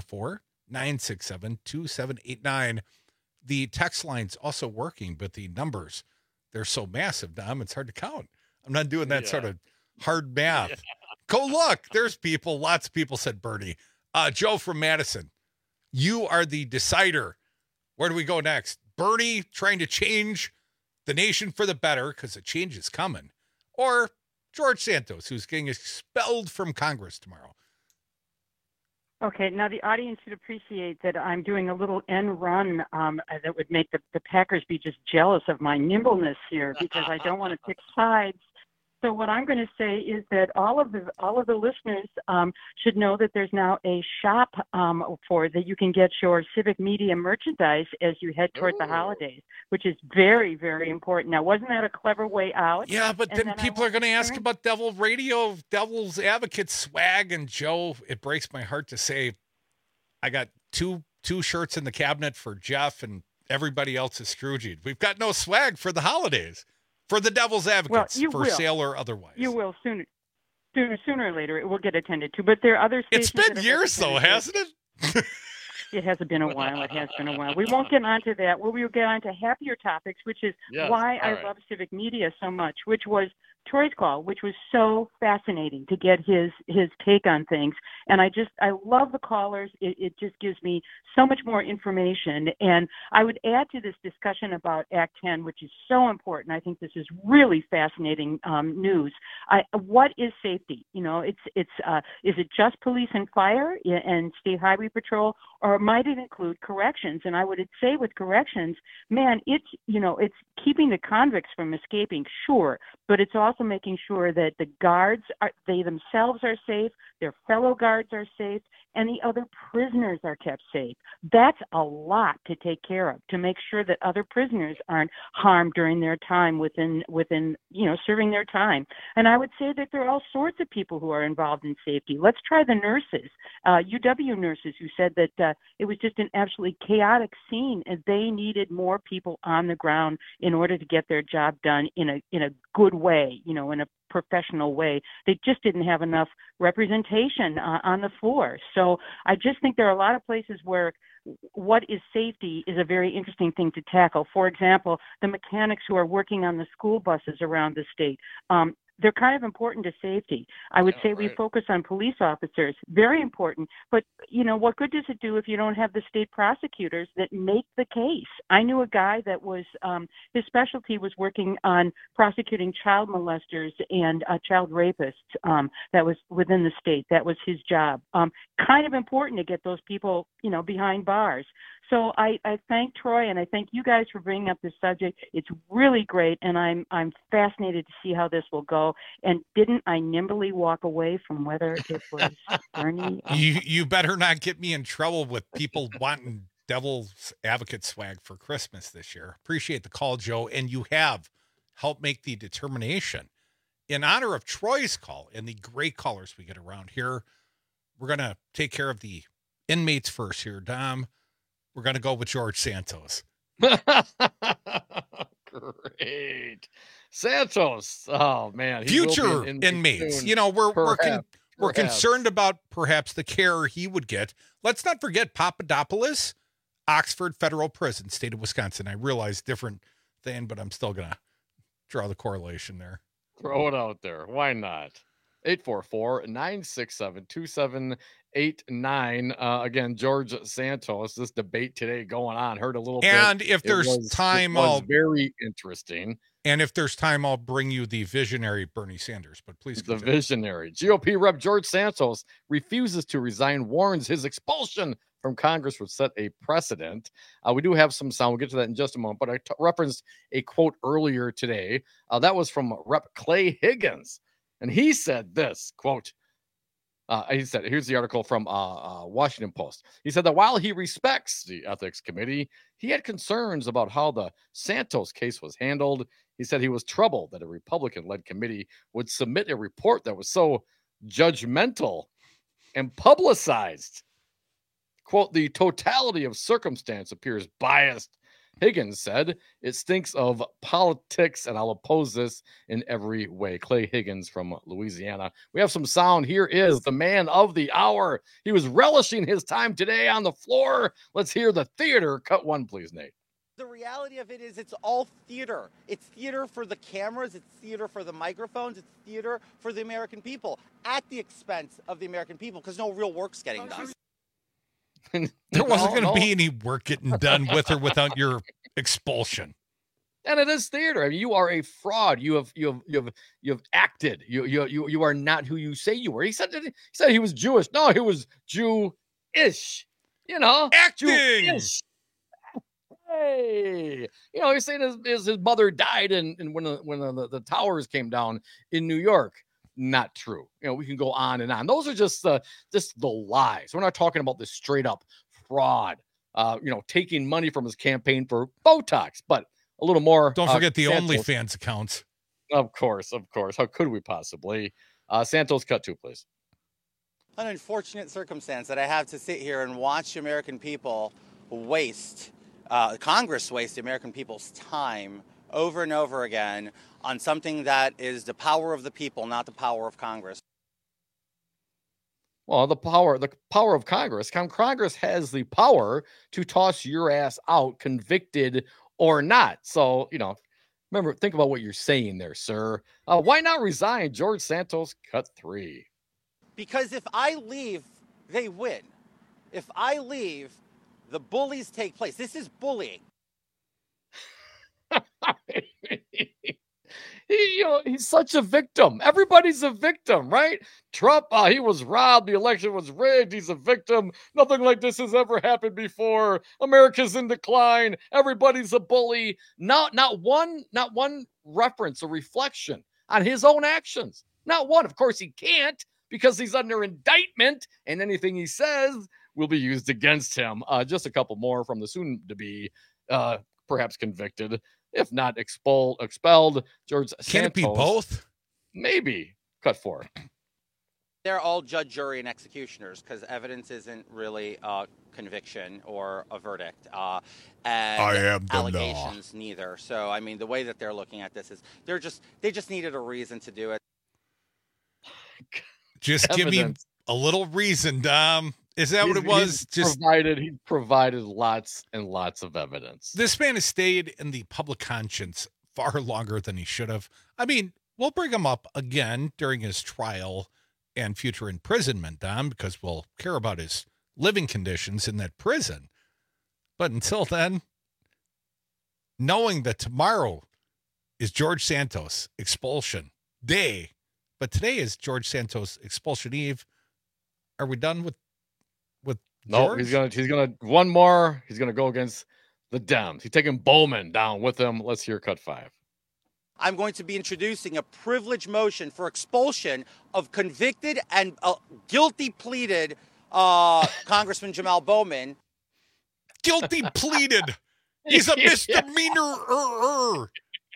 844-967-2789. The text line's also working, but the numbers, they're so massive, Dom, it's hard to count. I'm not doing that sort of hard math. Yeah. Go look. There's people. Lots of people said Bernie. Joe from Madison, you are the decider. Where do we go next? Bernie trying to change the nation for the better because a change is coming. Or George Santos, who's getting expelled from Congress tomorrow. Okay, now the audience should appreciate that I'm doing a little end run that would make the Packers be just jealous of my nimbleness here because I don't want to pick sides. So what I'm going to say is that all of the listeners should know that there's now a shop for that you can get your Civic Media merchandise as you head toward the holidays, which is very, very important. Now, wasn't that a clever way out? Yeah, but then people are going to ask about Devil's Advocate swag. And Joe, it breaks my heart to say, I got two shirts in the cabinet for Jeff, and everybody else is Scrooged. We've got no swag for the holidays. For the Devil's Advocates, well, for sale or otherwise. You will sooner or later. It will get attended to. But there are other stations. It's been years, though, hasn't it? It hasn't been a while. It has been a while. We won't get onto that. Well, we'll get on to happier topics, which is why I love Civic Media so much, which was Troy's call, which was so fascinating to get his take on things. And I love the callers. It just gives me so much more information. And I would add to this discussion about Act 10, which is so important. I think this is really fascinating news. What is safety? You know, is it just police and fire and state highway patrol, or might it include corrections? And I would say with corrections, man, it's keeping the convicts from escaping, sure, but it's also making sure that the guards they themselves are safe, their fellow guards are safe, and the other prisoners are kept safe. That's a lot to take care of, to make sure that other prisoners aren't harmed during their time within serving their time. And I would say that there are all sorts of people who are involved in safety. Let's try the nurses, UW nurses, who said that it was just an absolutely chaotic scene, and they needed more people on the ground in order to get their job done in a good way, in a professional way. They just didn't have enough representation on the floor. So I just think there are a lot of places where what is safety is a very interesting thing to tackle. For example, the mechanics who are working on the school buses around the state. They're kind of important to safety. I would say we focus on police officers, very important. But, what good does it do if you don't have the state prosecutors that make the case? I knew a guy that was, his specialty was working on prosecuting child molesters and child rapists. That was within the state. That was his job. Kind of important to get those people, behind bars. So I thank Troy and I thank you guys for bringing up this subject. It's really great, and I'm fascinated to see how this will go. And didn't I nimbly walk away from whether it was Bernie? You better not get me in trouble with people wanting devil's advocate swag for Christmas this year. Appreciate the call, Joe, and you have helped make the determination. In honor of Troy's call and the great callers we get around here, we're going to take care of the inmates first here, Dom. We're going to go with George Santos. Great. Santos. Oh, man. Future inmates. We're concerned about perhaps the care he would get. Let's not forget Papadopoulos, Oxford Federal Prison, state of Wisconsin. I realize different thing, but I'm still going to draw the correlation there. Throw it out there. Why not? 844-967-2789. Again, George Santos, this debate today going on. Heard a little bit. And if there's time, I'll very interesting. And if there's time, I'll bring you the visionary Bernie Sanders. But please continue. The visionary. GOP Rep George Santos refuses to resign, warns his expulsion from Congress would set a precedent. We do have some sound. We'll get to that in just a moment. But I referenced a quote earlier today. That was from Rep Clay Higgins. And he said this, quote, here's the article from Washington Post. He said that while he respects the ethics committee, he had concerns about how the Santos case was handled. He said he was troubled that a Republican-led committee would submit a report that was so judgmental and publicized. Quote, the totality of circumstance appears biased. Higgins said, it stinks of politics, and I'll oppose this in every way. Clay Higgins from Louisiana. We have some sound. Here is the man of the hour. He was relishing his time today on the floor. Let's hear the theater. Cut one, please, Nate. The reality of it is it's all theater. It's theater for the cameras. It's theater for the microphones. It's theater for the American people at the expense of the American people because no real work's getting done. There wasn't going to be any work getting done with or without your expulsion. And it is theater. I mean, you are a fraud. You have acted. You are not who you say you were. He said he was Jewish. No, he was Jew-ish. Acting. Jew-ish. Hey, he's saying his mother died and when the towers came down in New York. Not true. We can go on and on. Those are just the lies. We're not talking about this straight up fraud. Taking money from his campaign for Botox, but a little more. Don't forget the OnlyFans accounts. Of course. How could we possibly? Santos, cut two, please. An unfortunate circumstance that I have to sit here and watch American people Congress waste the American people's time over and over again on something that is the power of the people, not the power of Congress. Well, the power of Congress. Congress has the power to toss your ass out, convicted or not. So, remember, think about what you're saying there, sir. Why not resign? George Santos, cut three. Because if I leave, they win. If I leave, the bullies take place. This is bullying. He's such a victim. Everybody's a victim, right? Trump, he was robbed. The election was rigged. He's a victim. Nothing like this has ever happened before. America's in decline. Everybody's a bully. Not one reference or reflection on his own actions. Not one. Of course, he can't because he's under indictment, and anything he says will be used against him. Just a couple more from the soon-to-be perhaps convicted, if not expelled, George Santos. Can it be both? Maybe. Cut 4. They're all judge, jury, and executioners because evidence isn't really a conviction or a verdict. And I am the allegations neither. So, I mean, the way that they're looking at this is they just needed a reason to do it. Just give me a little reason, Dom. Is that what it was? He provided lots and lots of evidence. This man has stayed in the public conscience far longer than he should have. I mean, we'll bring him up again during his trial and future imprisonment, Dom, because we'll care about his living conditions in that prison. But until then, knowing that tomorrow is George Santos expulsion day, but today is George Santos expulsion eve, are we done with No, George? he's gonna one more. He's gonna go against the Dems. He's taking Bowman down with him. Let's hear cut 5. I'm going to be introducing a privilege motion for expulsion of convicted and guilty pleaded Congressman Jamal Bowman. Guilty pleaded. He's a misdemeanor.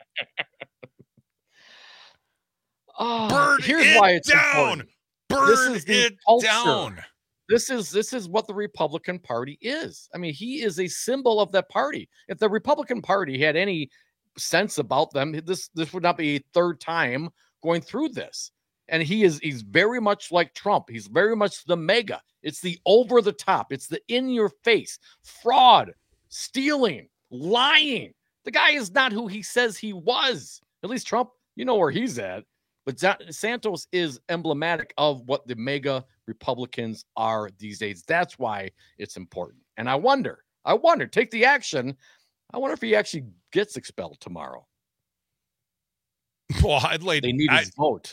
Burn Here's it why it's down. important. Burn This is the it culture. down. This is what the Republican Party is. I mean, he is a symbol of that party. If the Republican Party had any sense about them, this would not be a third time going through this. And he's very much like Trump. He's very much the mega. It's the over the top. It's the in your face fraud, stealing, lying. The guy is not who he says he was. At least Trump, you know where he's at. But Santos is emblematic of what the mega Republicans are these days. That's why it's important. And I wonder, take the action. I wonder if he actually gets expelled tomorrow. Well, They need his vote.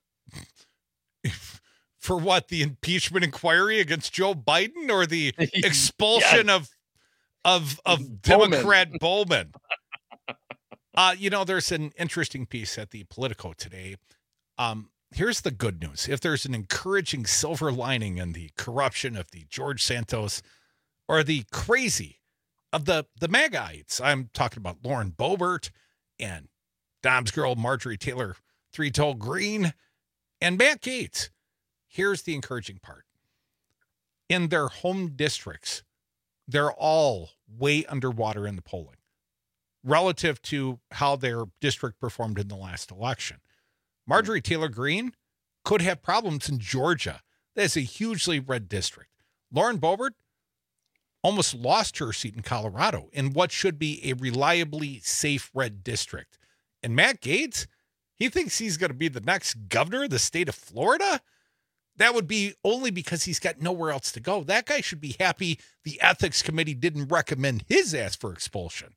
For what? The impeachment inquiry against Joe Biden or the expulsion of Democrat Bowman? There's an interesting piece at the Politico today. Here's the good news. If there's an encouraging silver lining in the corruption of the George Santos or the crazy of the MAGAites, I'm talking about Lauren Boebert and Dom's girl Marjorie Taylor Three-Toe Green and Matt Gaetz. Here's the encouraging part. In their home districts, they're all way underwater in the polling relative to how their district performed in the last election. Marjorie Taylor Greene could have problems in Georgia. That's a hugely red district. Lauren Boebert almost lost her seat in Colorado in what should be a reliably safe red district. And Matt Gaetz, he thinks he's going to be the next governor of the state of Florida? That would be only because he's got nowhere else to go. That guy should be happy the ethics committee didn't recommend his ass for expulsion.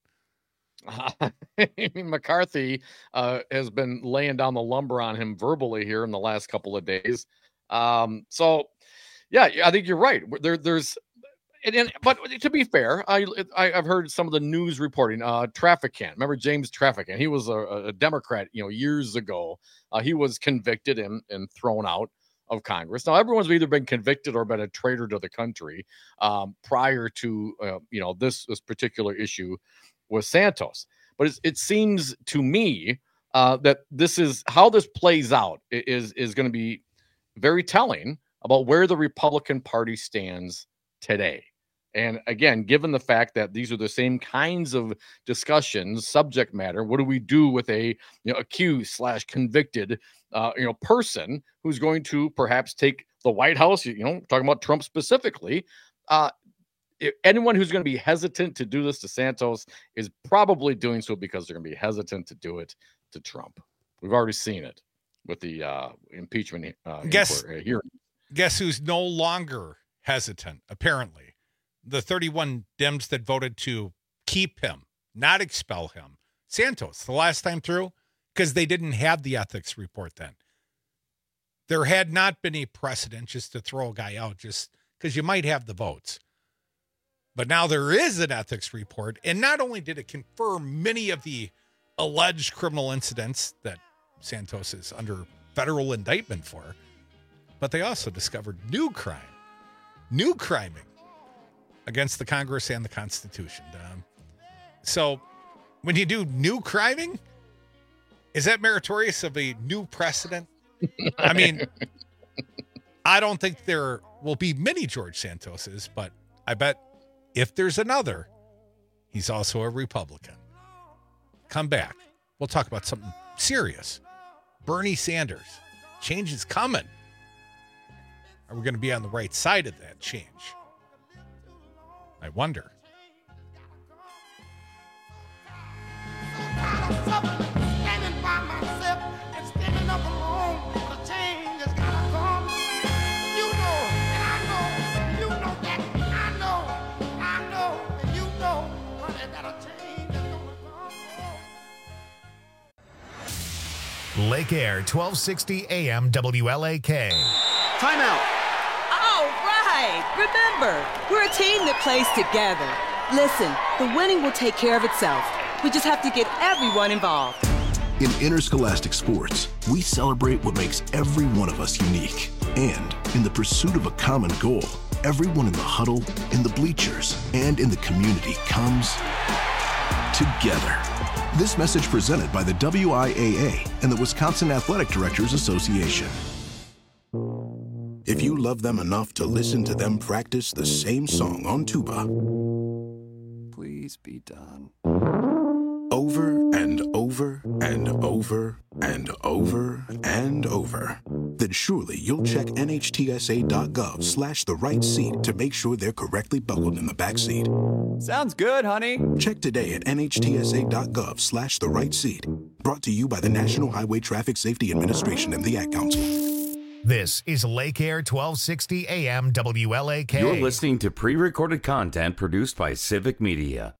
McCarthy has been laying down the lumber on him verbally here in the last couple of days. So, yeah, I think you're right. But to be fair, I've heard some of the news reporting. Traficant, remember James Traficant? He was a Democrat, years ago. He was convicted and thrown out of Congress. Now, everyone's either been convicted or been a traitor to the country prior to this particular issue with Santos. But it seems to me that this is how this plays out is going to be very telling about where the Republican Party stands today. And again, given the fact that these are the same kinds of discussions, subject matter, what do we do with a accused/convicted person who's going to perhaps take the White House? Talking about Trump specifically. Anyone who's going to be hesitant to do this to Santos is probably doing so because they're going to be hesitant to do it to Trump. We've already seen it with the impeachment hearing. Guess who's no longer hesitant, apparently? The 31 Dems that voted to keep him, not expel him. Santos, the last time through, because they didn't have the ethics report then. There had not been a precedent just to throw a guy out just because you might have the votes. But now there is an ethics report, and not only did it confirm many of the alleged criminal incidents that Santos is under federal indictment for, but they also discovered new criming against the Congress and the Constitution. So when you do new criming, is that meritorious of a new precedent? I mean, I don't think there will be many George Santoses, but I bet if there's another, he's also a Republican. Come back. We'll talk about something serious. Bernie Sanders. Change is coming. Are we going to be on the right side of that change? I wonder. Lake Air, 1260 AM WLAK. Timeout. All right. Remember, we're a team that plays together. Listen, the winning will take care of itself. We just have to get everyone involved. In interscholastic sports, we celebrate what makes every one of us unique. And in the pursuit of a common goal, everyone in the huddle, in the bleachers, and in the community comes together. This message presented by the WIAA and the Wisconsin Athletic Directors Association. If you love them enough to listen to them practice the same song on tuba, please be done. Over and over and over and over and over, then surely you'll check NHTSA.gov/the right seat to make sure they're correctly buckled in the back seat. Sounds good, honey. Check today at NHTSA.gov/the right seat. Brought to you by the National Highway Traffic Safety Administration and the Ad Council. This is Lake Air 1260 AM WLAK. You're listening to pre-recorded content produced by Civic Media.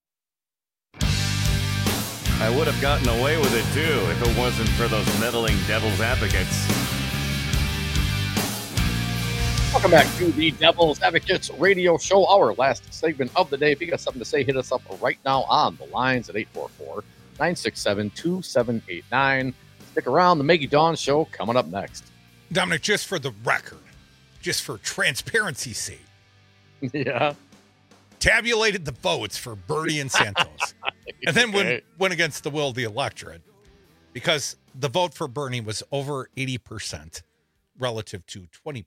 I would have gotten away with it, too, if it wasn't for those meddling devil's advocates. Welcome back to the Devil's Advocates radio show, our last segment of the day. If you got something to say, hit us up right now on the lines at 844-967-2789. Stick around. The Maggie Dawn Show coming up next. Dominic, just for the record, just for transparency's sake. Yeah. Tabulated the votes for Bernie and Santos. And then went against the will of the electorate because the vote for Bernie was over 80% relative to 20%.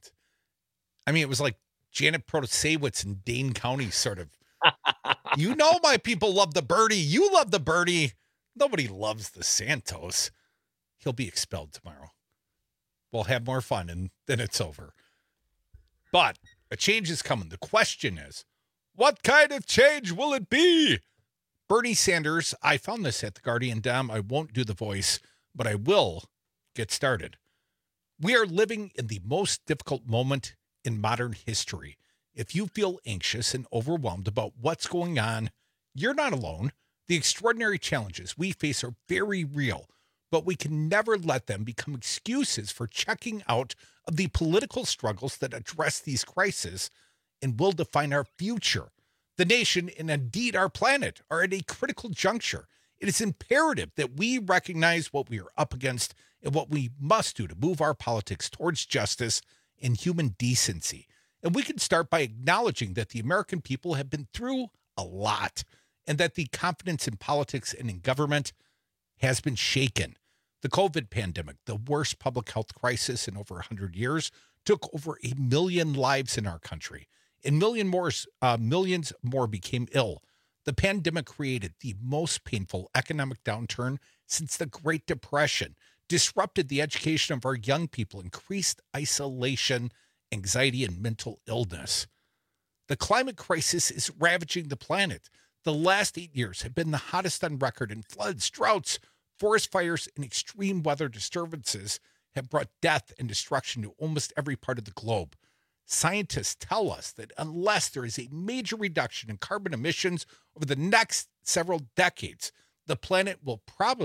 I mean, it was like Janet Protasewicz in Dane County sort of. You know, my people love the Bernie. You love the Bernie. Nobody loves the Santos. He'll be expelled tomorrow. We'll have more fun and then it's over. But a change is coming. The question is, what kind of change will it be? Bernie Sanders, I found this at the Guardian, Dom. I won't do the voice, but I will get started. We are living in the most difficult moment in modern history. If you feel anxious and overwhelmed about what's going on, you're not alone. The extraordinary challenges we face are very real, but we can never let them become excuses for checking out of the political struggles that address these crises and will define our future. The nation and indeed our planet are at a critical juncture. It is imperative that we recognize what we are up against and what we must do to move our politics towards justice and human decency. And we can start by acknowledging that the American people have been through a lot and that the confidence in politics and in government has been shaken. The COVID pandemic, the worst public health crisis in over 100 years, took over 1 million lives in our country. And millions more became ill. The pandemic created the most painful economic downturn since the Great Depression, disrupted the education of our young people, increased isolation, anxiety, and mental illness. The climate crisis is ravaging the planet. The last 8 years have been the hottest on record, and floods, droughts, forest fires, and extreme weather disturbances have brought death and destruction to almost every part of the globe. Scientists tell us that unless there is a major reduction in carbon emissions over the next several decades, the planet will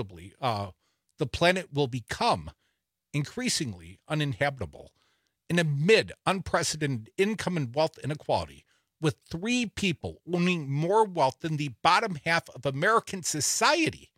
become increasingly uninhabitable. And amid unprecedented income and wealth inequality, with 3 people owning more wealth than the bottom half of American society,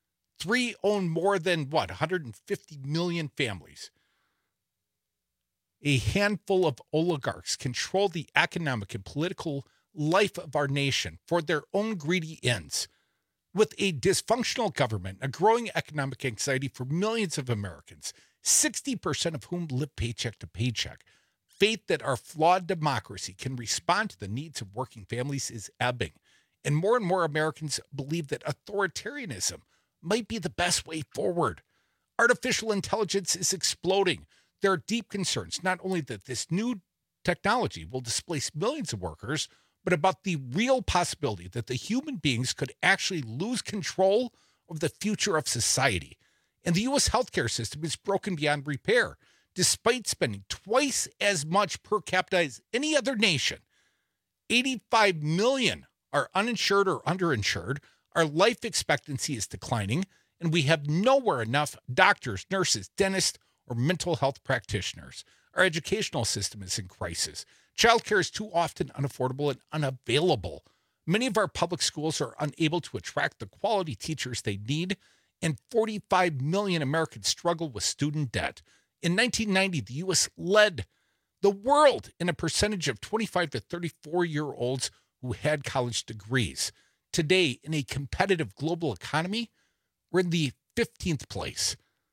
3 own more than 150 million families. A handful of oligarchs control the economic and political life of our nation for their own greedy ends. With a dysfunctional government, a growing economic anxiety for millions of Americans, 60% of whom live paycheck to paycheck, faith that our flawed democracy can respond to the needs of working families is ebbing. And more Americans believe that authoritarianism might be the best way forward. Artificial intelligence is exploding. There are deep concerns, not only that this new technology will displace millions of workers, but about the real possibility that the human beings could actually lose control of the future of society. And the U.S. healthcare system is broken beyond repair. Despite spending twice as much per capita as any other nation, 85 million are uninsured or underinsured. Our life expectancy is declining, and we have nowhere enough doctors, nurses, dentists, or mental health practitioners. Our educational system is in crisis. Childcare is too often unaffordable and unavailable. Many of our public schools are unable to attract the quality teachers they need, and 45 million Americans struggle with student debt. In 1990, the U.S. led the world in a percentage of 25 to 34-year-olds who had college degrees. Today, in a competitive global economy, we're in the 15th place.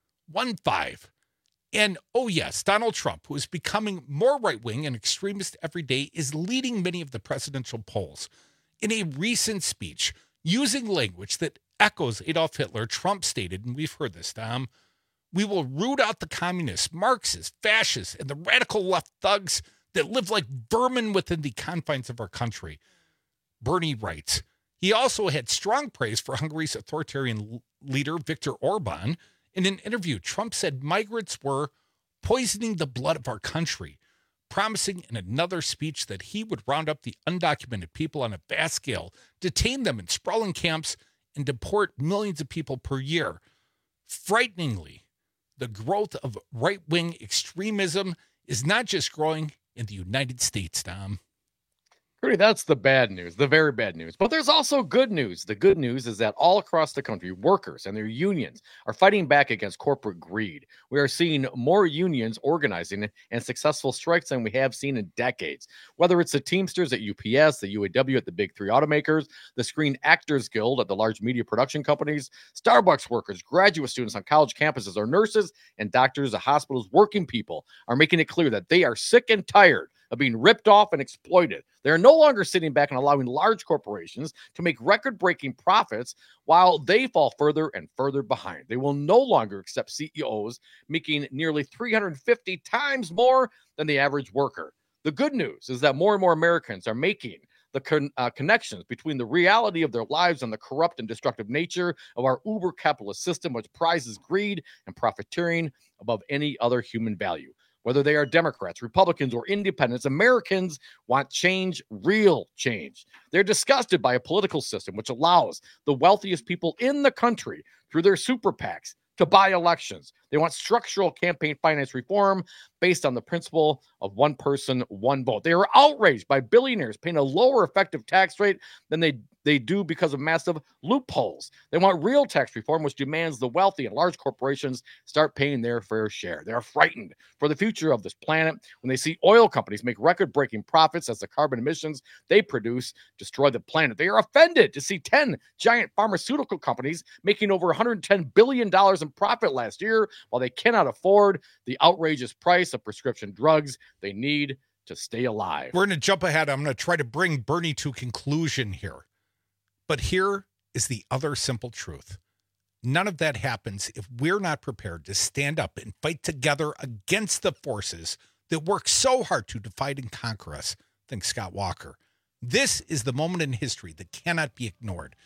1-5. And, oh yes, Donald Trump, who is becoming more right-wing and extremist every day, is leading many of the presidential polls. In a recent speech, using language that echoes Adolf Hitler, Trump stated, and we've heard this, Tom, "We will root out the communists, Marxists, fascists, and the radical left thugs that live like vermin within the confines of our country." Bernie writes. He also had strong praise for Hungary's authoritarian leader, Viktor Orban. In an interview, Trump said migrants were poisoning the blood of our country, promising in another speech that he would round up the undocumented people on a vast scale, detain them in sprawling camps, and deport millions of people per year. Frighteningly, the growth of right-wing extremism is not just growing in the United States, Tom. Rudy, that's the bad news, the very bad news. But there's also good news. The good news is that all across the country, workers and their unions are fighting back against corporate greed. We are seeing more unions organizing and successful strikes than we have seen in decades. Whether it's the Teamsters at UPS, the UAW at the big three automakers, the Screen Actors Guild at the large media production companies, Starbucks workers, graduate students on college campuses, or nurses and doctors at hospitals, working people are making it clear that they are sick and tired of being ripped off and exploited. They are no longer sitting back and allowing large corporations to make record-breaking profits while they fall further and further behind. They will no longer accept CEOs making nearly 350 times more than the average worker. The good news is that more and more Americans are making the connections between the reality of their lives and the corrupt and destructive nature of our uber capitalist system, which prizes greed and profiteering above any other human value. Whether they are Democrats, Republicans, or independents, Americans want change, real change. They're disgusted by a political system which allows the wealthiest people in the country, through their super PACs, to buy elections. They want structural campaign finance reform based on the principle of one person, one vote. They are outraged by billionaires paying a lower effective tax rate than they do because of massive loopholes. They want real tax reform, which demands the wealthy and large corporations start paying their fair share. They are frightened for the future of this planet when they see oil companies make record-breaking profits as the carbon emissions they produce destroy the planet. They are offended to see 10 giant pharmaceutical companies making over $110 billion in profit last year, while they cannot afford the outrageous price of prescription drugs they need to stay alive. We're going to jump ahead. I'm going to try to bring Bernie to conclusion here. But here is the other simple truth. None of that happens if we're not prepared to stand up and fight together against the forces that work so hard to divide and conquer us. Think Scott Walker. This is the moment in history that cannot be ignored.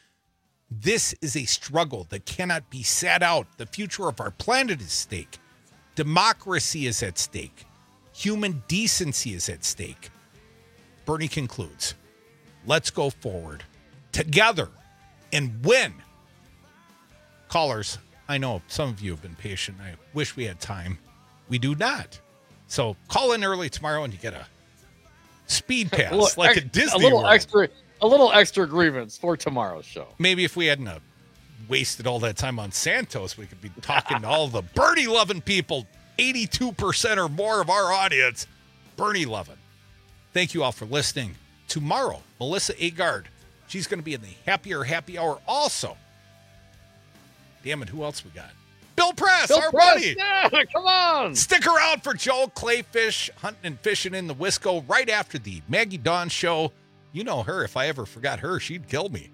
This is a struggle that cannot be sat out. The future of our planet is at stake. Democracy is at stake. Human decency is at stake. Bernie concludes, let's go forward together and win. Callers, I know some of you have been patient. I wish we had time. We do not. So call in early tomorrow and you get a speed pass like a Disney World. A little extra grievance for tomorrow's show. Maybe if we hadn't wasted all that time on Santos, we could be talking to all the Bernie-loving people 82% or more of our audience, Bernie loving. Thank you all for listening. Tomorrow, Melissa Agard, she's going to be in the Happier Happy Hour also. Damn it, who else we got? Bill Press, our buddy. Yeah, come on. Stick around for Joe Clayfish, hunting and fishing in the Wisco right after the Maggie Dawn show. You know her. If I ever forgot her, she'd kill me.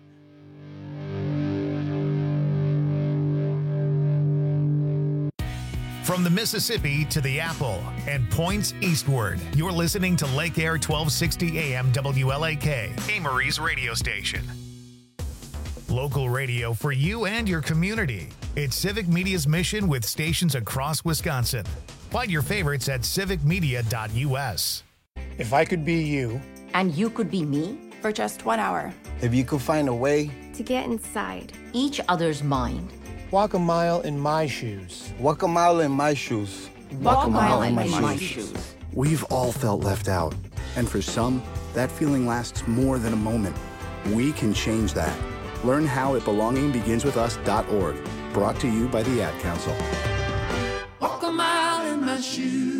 From the Mississippi to the Apple and points eastward, you're listening to Lake Air 1260 AM WLAK, Amory's radio station. Local radio for you and your community. It's Civic Media's mission with stations across Wisconsin. Find your favorites at civicmedia.us. If I could be you. And you could be me. For just 1 hour. If you could find a way. To get inside. Each other's mind. Walk a mile in my shoes. Walk a mile in my shoes. Walk a mile in my shoes. We've all felt left out. And for some, that feeling lasts more than a moment. We can change that. Learn how at belongingbeginswithus.org. Brought to you by the Ad Council. Walk a mile in my shoes.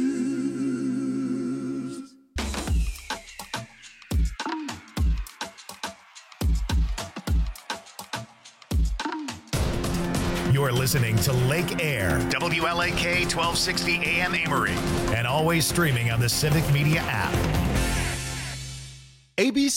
You're listening to Lake Air, WLAK 1260 AM Amory, and always streaming on the Civic Media app. ABC